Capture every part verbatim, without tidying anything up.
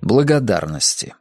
Благодарности.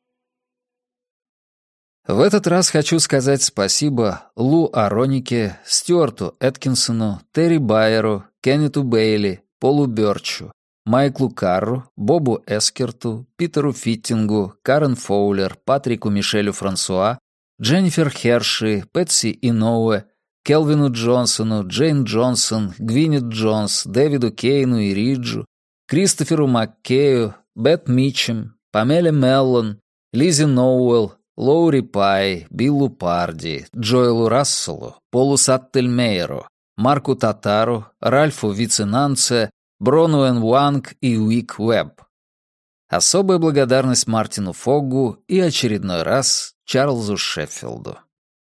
В этот раз хочу сказать спасибо Лу Аронике, Стюарту Эткинсону, Терри Байеру, Кеннету Бейли, Полу Бёрчу, Майклу Карру, Бобу Эскерту, Питеру Фиттингу, Карен Фоулер, Патрику Мишелю Франсуа, Дженнифер Херши, Пэтси Иноуэ, Келвину Джонсону, Джейн Джонсон, Гвинет Джонс, Дэвиду Кейну и Риджу, Кристоферу Маккею, Бет Митчем, Памеле Меллон, Лизи Ноуэлл, Лоури Пай, Биллу Парди, Джоэлу Расселу, Полу Саттельмейеру, Марку Татару, Ральфу Виценанце, Бронуэн Уанг и Уик Уэбб. Особая благодарность Мартину Фоггу и очередной раз Чарльзу Шеффилду.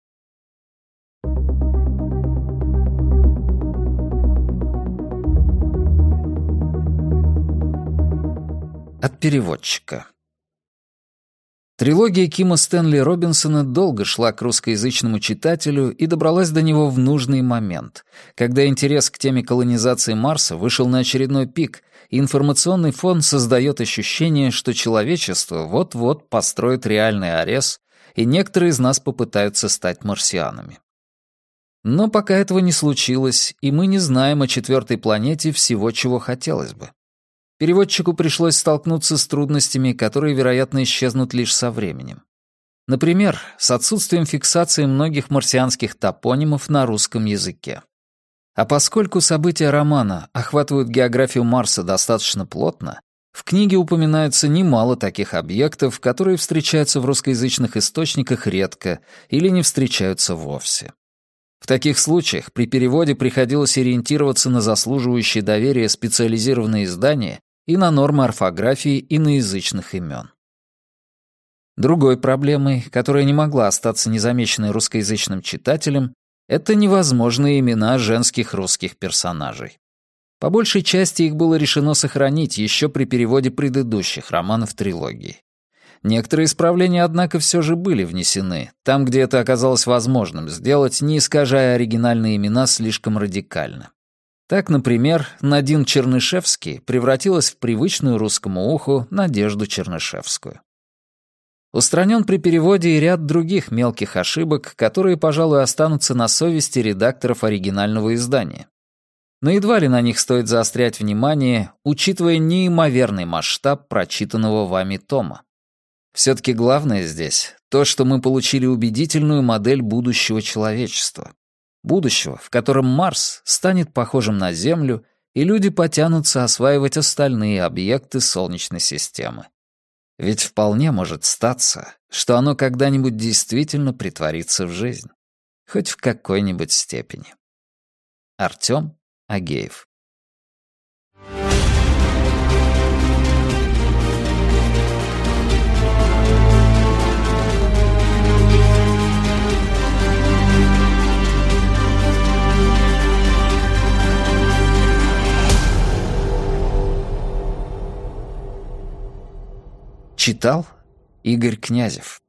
От переводчика. Трилогия Кима Стэнли Робинсона долго шла к русскоязычному читателю и добралась до него в нужный момент, когда интерес к теме колонизации Марса вышел на очередной пик, и информационный фон создает ощущение, что человечество вот-вот построит реальный Арес, и некоторые из нас попытаются стать марсианами. Но пока этого не случилось, и мы не знаем о четвертой планете всего, чего хотелось бы. Переводчику пришлось столкнуться с трудностями, которые, вероятно, исчезнут лишь со временем. Например, с отсутствием фиксации многих марсианских топонимов на русском языке. А поскольку события романа охватывают географию Марса достаточно плотно, в книге упоминается немало таких объектов, которые встречаются в русскоязычных источниках редко или не встречаются вовсе. В таких случаях при переводе приходилось ориентироваться на заслуживающие доверия специализированные издания и на нормы орфографии иноязычных имен. Другой проблемой, которая не могла остаться незамеченной русскоязычным читателем, это невозможные имена женских русских персонажей. По большей части их было решено сохранить еще при переводе предыдущих романов трилогии. Некоторые исправления, однако, все же были внесены, там, где это оказалось возможным сделать, не искажая оригинальные имена слишком радикально. Так, например, Надин Чернышевский превратилась в привычную русскому уху Надежду Чернышевскую. Устранен при переводе и ряд других мелких ошибок, которые, пожалуй, останутся на совести редакторов оригинального издания. Но едва ли на них стоит заострять внимание, учитывая неимоверный масштаб прочитанного вами тома. Все-таки главное здесь то, что мы получили убедительную модель будущего человечества. Будущего, в котором Марс станет похожим на Землю, и люди потянутся осваивать остальные объекты Солнечной системы. Ведь вполне может статься, что оно когда-нибудь действительно притворится в жизнь. Хоть в какой-нибудь степени. Артём Агеев. Читал Игорь Князев.